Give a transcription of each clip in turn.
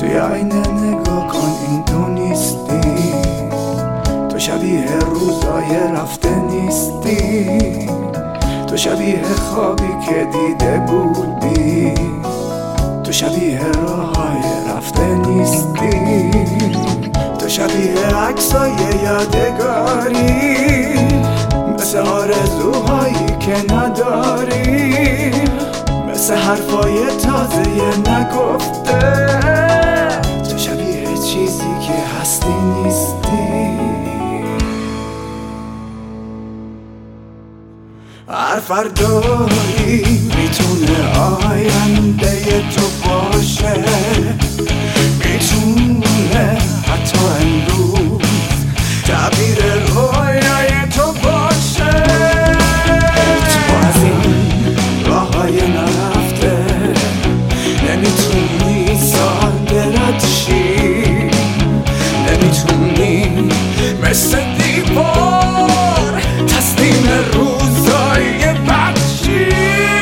توی آینه نگاه کن، این تو نیستی. تو شبیه روزای رفته نیستی. تو شبیه خوابی که دیده بودی. تو شبیه راههای رفته نیستی. تو شبیه عکسای یادگاری، مثل آرزوهایی که نداری، مثل حرفای تازه نگفته. تو شبیه چیزی که هستی نیستی. هر فردایی میتونه آینده تو باشه، میتونه حتی امروز تعبیر رویای تو باشه. تو از این راههای نرفته نمیتونی ساده رد شی، نمیتونی مثل دیوار تسلیم روزای بد شی.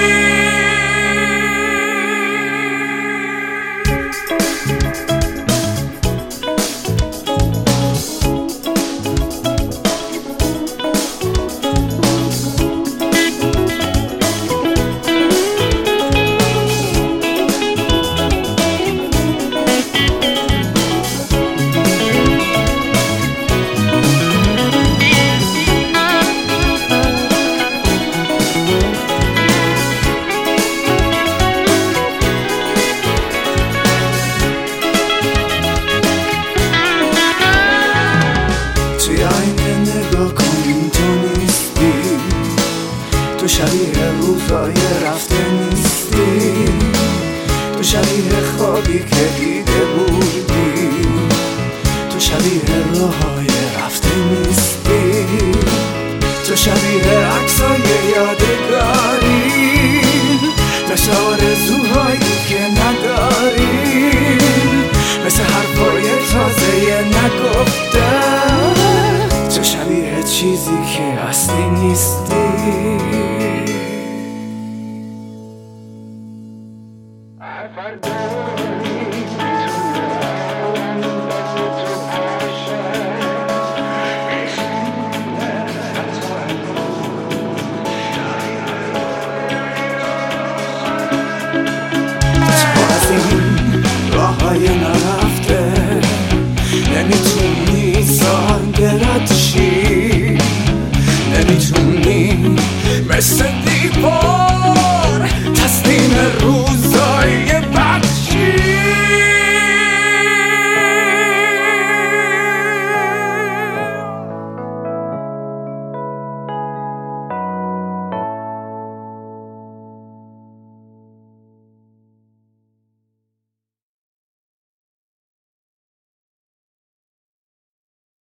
تو شبیه روزای رفته نیستی. تو شبیه خوابی که دیده بودی. تو شبیه راههای رفته نیستی. تو شبیه عکسای یادگاری، مثل آرزوهایی که نداری، مثل حرفای تازه نگفته. تو شبیه چیزی که اصلی نیستی. I